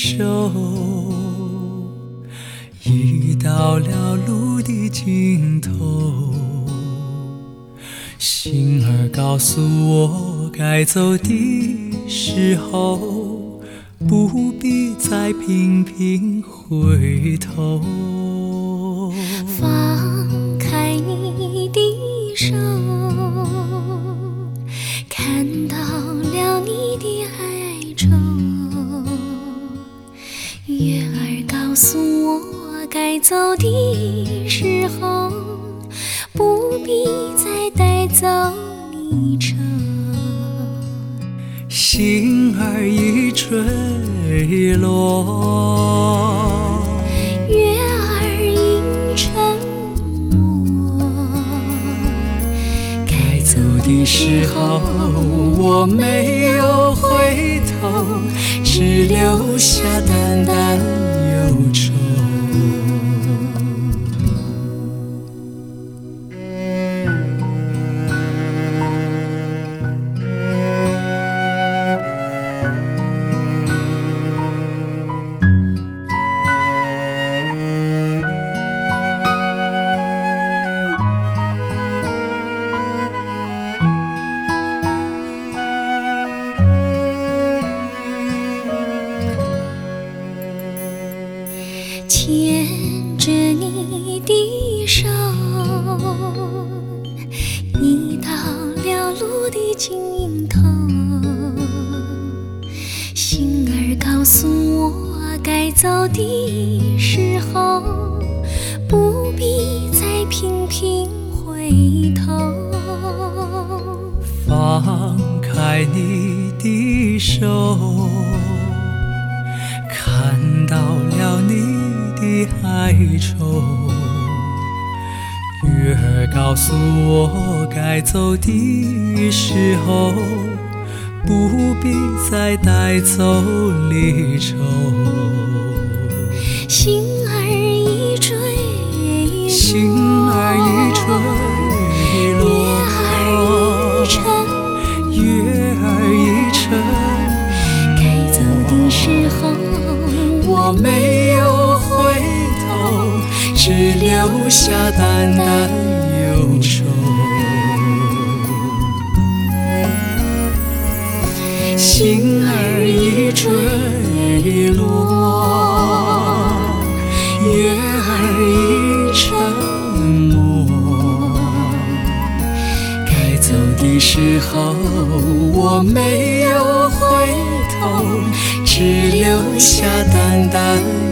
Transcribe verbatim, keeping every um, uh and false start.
手，已到了路的尽头。心儿告诉我，该走的时候，不必再频频回头。 放开你的手，看到了你的哀愁。月儿告诉我，该走的时候，不必再带走离愁。 星儿已坠落， 月儿已沉默。 该走的时候，我没有回头，只留下淡淡忧愁。 牵着你的手，已到了路的尽头。心儿告诉我，该走的时候，不必再频频回头。 放开你的手，看到了你的哀愁。月儿告诉我，该走的时候，不必再带走离愁。 心儿已坠落， 心儿已坠落，月儿已沉， 该走的时候， 我没有回头，只留下淡淡忧愁。心儿已坠落，月儿已沉默。该走的时候，我没有回头，只留下淡淡